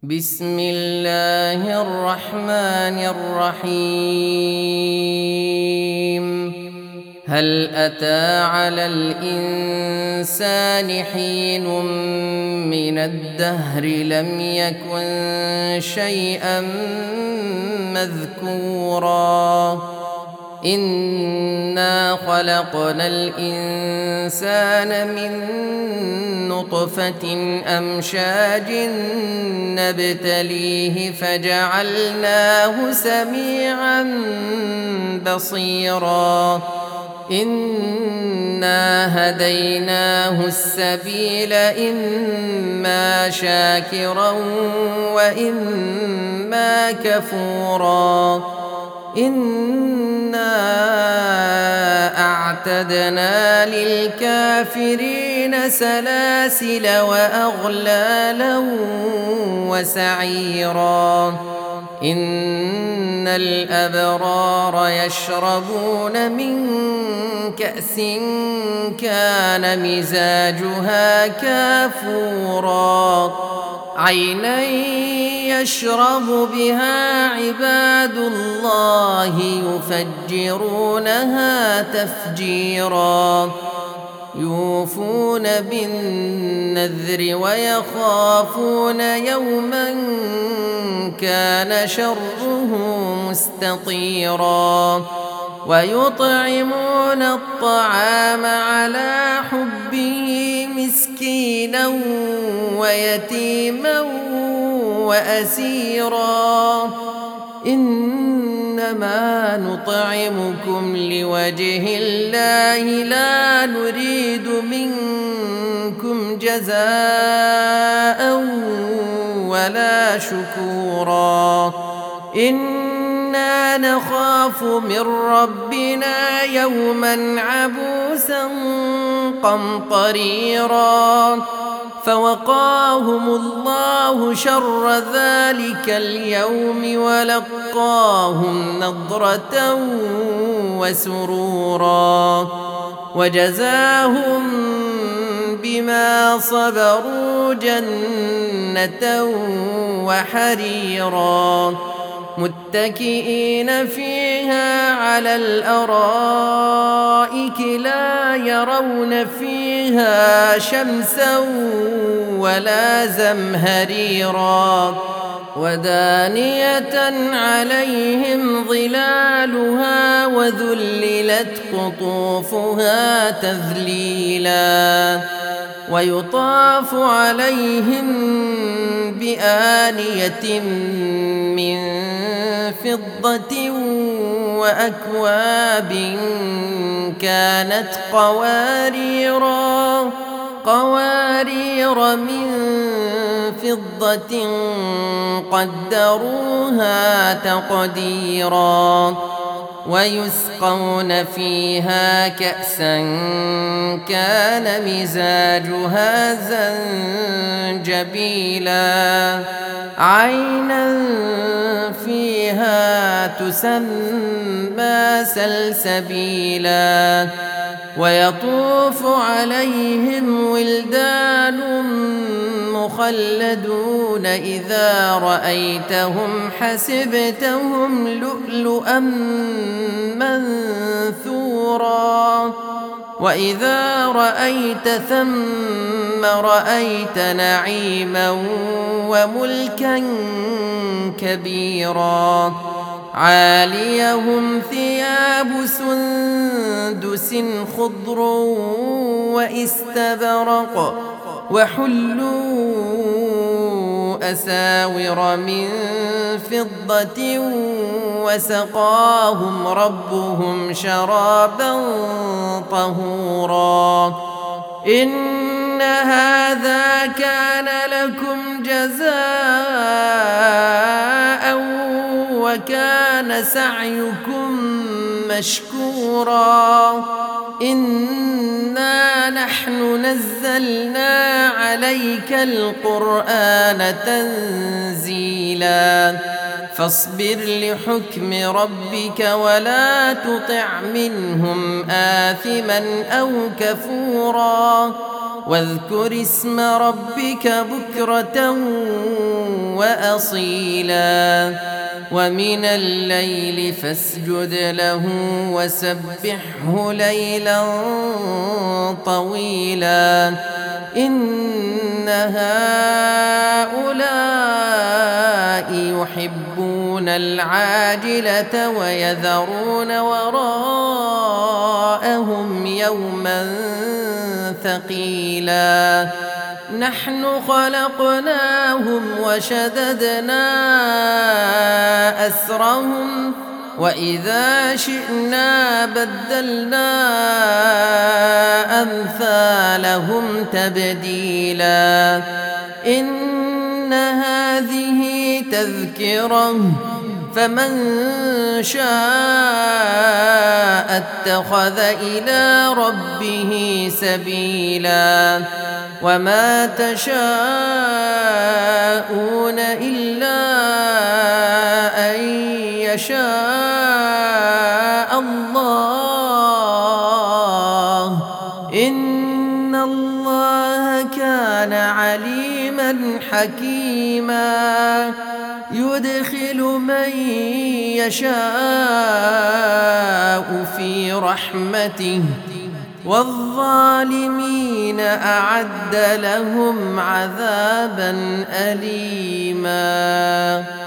بسم الله الرحمن الرحيم. هل أتى على الإنسان حين من الدهر لم يكن شيئا مذكورا إنا خلقنا الإنسان من نطفة أمشاج نبتليه فجعلناه سميعا بصيرا إنا هديناه السبيل إما شاكرا وإما كفورا إنا أعتدنا للكافرين سلاسل وأغلالا وسعيرا إن الأبرار يشربون من كأس كان مزاجها كافورا عينا يشرب بها عباد الله يفجرونها تفجيرا يوفون بالنذر ويخافون يوما كان شره مستطيرا ويطعمون الطعام على حبه مسكينا ويتيما وأسيرا إنما نطعمكم لوجه الله لا نريد منكم جزاء ولا شكورا إنا نخاف من ربنا يوما عبوسا قمطريرا فوقاهم الله شر ذلك اليوم ولقاهم نضرة وسرورا وجزاهم بما صبروا جنة وحريرا متكئين فيها على الأرائك لا يرون فيها شمسا ولا زمهريرا ودانية عليهم ظلالها وذللت قطوفها تذليلا ويطاف عليهم بآنية من فضة وأكواب كانت قوارير من فضة قدروها تقديرا ويسقون فيها كأسا كان مزاجها زنجبيلا عينا فيها تسمى سلسبيلا ويطوف عليهم ولدان مخلدون إذا رأيتهم حسبتهم لؤلؤا منثورا وإذا رأيت ثم رأيت نعيما وملكا كبيرا عاليهم ثياب سندس خضر واستبرق وحلوا أساور من فضة وسقاهم ربهم شرابا طهورا إن هذا كان لكم جزاء وكان سعيكم مشكورا إنا نحن نزلنا عليك القرآن تنزيلا فاصبر لحكم ربك ولا تطع منهم آثما أو كفورا واذكر اسم ربك بكرة وأصيلا ومن الليل فاسجد له وسبحه ليلا طويلا إن هؤلاء يحبون العاجلة ويذرون وراءهم يوما ثقيلا نحن خلقناهم وشددنا أسرهم وإذا شئنا بدلنا أمثالهم تبديلا إن هذه تذكرة فمن شاء اتخذ إلى ربه سبيلا وما تشاءون إلا أن يشاء الله إن الله كان عليما حكيما يدخل من يشاء في رحمته والظالمين أعد لهم عذابا أليما